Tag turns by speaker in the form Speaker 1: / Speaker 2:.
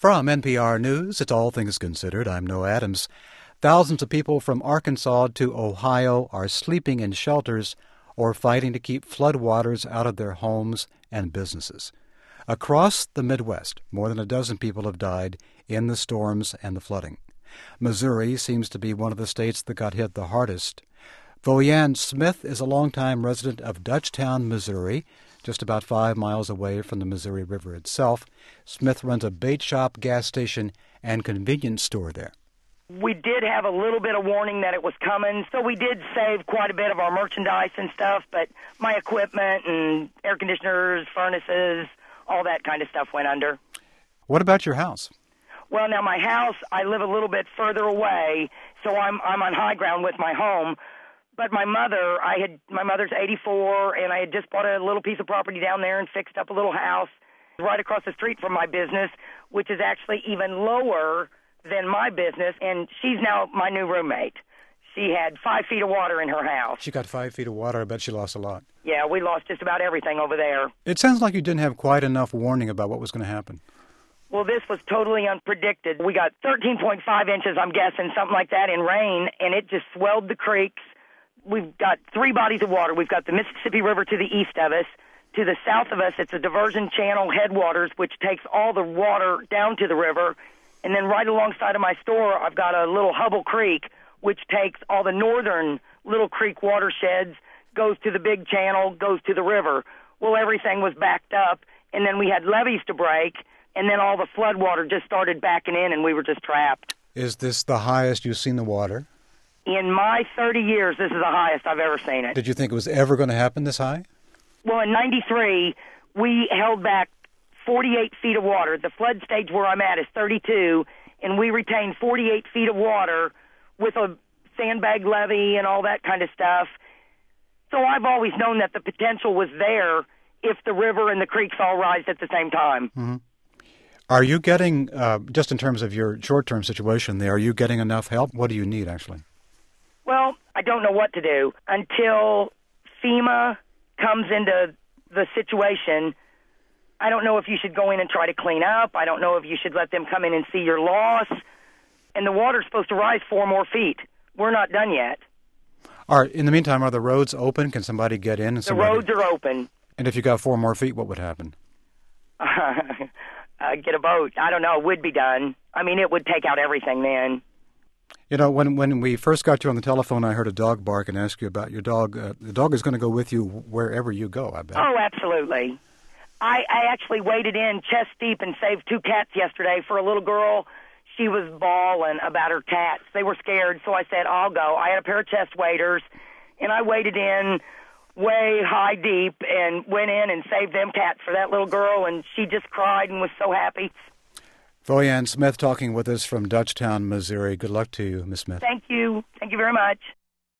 Speaker 1: From NPR News, it's All Things Considered. I'm Noah Adams. Thousands of people from Arkansas to Ohio are sleeping in shelters or fighting to keep floodwaters out of their homes and businesses. Across the Midwest, more than a dozen people have died in the storms and the flooding. Missouri seems to be one of the states that got hit the hardest. Voyanne Smith is a longtime resident of Dutchtown, Missouri, just about 5 miles away from the Missouri River itself. Smith runs a bait shop, gas station, and convenience store there.
Speaker 2: We did have a little bit of warning that it was coming, so we did save quite a bit of our merchandise and stuff, but my equipment and air conditioners, furnaces, all that kind of stuff went under. What
Speaker 1: about your house?
Speaker 2: Well, now my house, I live a little bit further away, so I'm on high ground with my home. But my mother's 84, and I had just bought a little piece of property down there and fixed up a little house right across the street from my business, which is actually even lower than my business, and she's now my new roommate. She had 5 feet of water in her house.
Speaker 1: She got 5 feet of water. I bet she lost a lot.
Speaker 2: Yeah, we lost just about everything over there.
Speaker 1: It sounds like you didn't have quite enough warning about what was going to happen.
Speaker 2: Well, this was totally unpredicted. We got 13.5 inches, I'm guessing, something like that, in rain, and it just swelled the creeks. We've got 3 bodies of water. We've got the Mississippi River to the east of us. To the south of us, it's a diversion channel headwaters, which takes all the water down to the river. And then right alongside of my store, I've got a little Hubble Creek, which takes all the northern Little Creek watersheds, goes to the big channel, goes to the river. Well, everything was backed up, and then we had levees to break, and then all the flood water just started backing in, and we were just trapped.
Speaker 1: Is this the highest you've seen the water?
Speaker 2: In my 30 years, this is the highest I've ever seen it.
Speaker 1: Did you think it was ever going to happen this high?
Speaker 2: Well, in 93, we held back 48 feet of water. The flood stage where I'm at is 32, and we retained 48 feet of water with a sandbag levee and all that kind of stuff. So I've always known that the potential was there if the river and the creeks all rise at the same time.
Speaker 1: Mm-hmm. Are you getting, just in terms of your short-term situation there, are you getting enough help? What do you need, actually?
Speaker 2: Well, I don't know what to do until FEMA comes into the situation. I don't know if you should go in and try to clean up. I don't know if you should let them come in and see your loss. And the water's supposed to rise 4 more feet. We're not done yet.
Speaker 1: In the meantime, are the roads open? Can somebody get in?
Speaker 2: The roads are open.
Speaker 1: And if you got 4 more feet, what would happen?
Speaker 2: Get a boat. I don't know. It would be done. I mean, it would take out everything then.
Speaker 1: You know, when we first got you on the telephone, I heard a dog bark and asked you about your dog. The dog is going to go with you wherever you go, I bet.
Speaker 2: Oh, absolutely. I actually waded in chest deep and saved 2 cats yesterday for a little girl. She was bawling about her cats. They were scared, so I said, I'll go. I had a pair of chest waders, and I waded in way high deep and went in and saved them cats for that little girl, and she just cried and was so happy.
Speaker 1: Voyanne Smith talking with us from Dutchtown, Missouri. Good luck to you, Miss Smith.
Speaker 2: Thank you. Thank you very much.